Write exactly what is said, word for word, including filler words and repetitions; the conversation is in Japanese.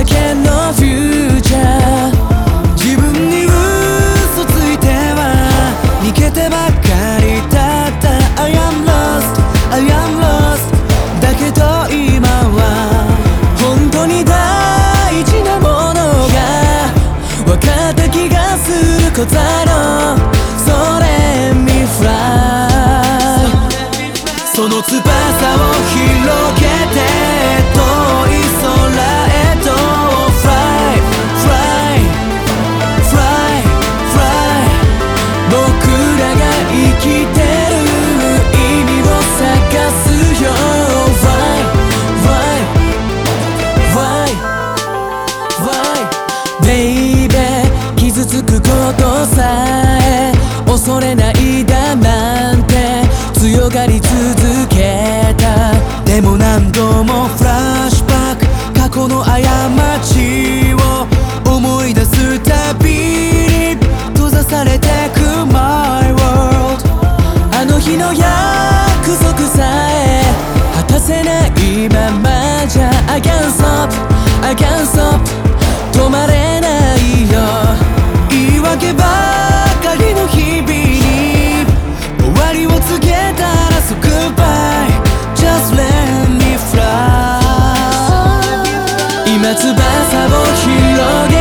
けのフューチャー。自分に嘘ついては逃げてばっかりだった。 I am lost, I am lost だけど今は本当に大事なものが分かった気がすることだろう。So let me fly その翼を広げて遠い空へと Fly, fly, fly, fly 僕らが生きてる意味を探すよ。 Why, why, why, why Baby 傷つくことさえ恐れないだなんて強がり続けた。でも何度もフラッシュバック過去の過ちを思い出すたびに閉ざされてく My world あの日の約束さえ果たせないままじゃ I can't stop, I can't stop 止まれないよ。言い訳ばかりの日々に終わりを告げたら So goodbye, just let me fly 今翼を広げ